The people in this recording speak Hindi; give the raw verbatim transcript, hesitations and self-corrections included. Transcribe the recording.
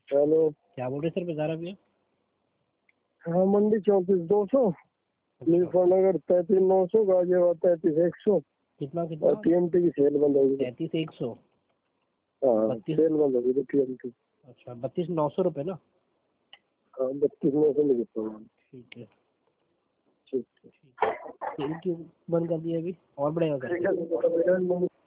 हेलो, क्या बोल रहे सर बाजार अभी? हाँ मंडी चौंतीस दो सौ, मुजफ्फरनगर तैतीस नौ सौ, गाजियाबाद तैतीस एक सौ। कितना कितना? और टीएमटी की सेल बंद होगी। तैतीस एक सौ। हाँ सेल बंद होगी तो टीएमटी। अच्छा बत्तीस नौ सौ रुपये ना? हाँ बत्तीस नौ सौ में ठीक है ठीक ठीक है। सेल क्यों बंद कर दिया अभी? और बढ़ेगा?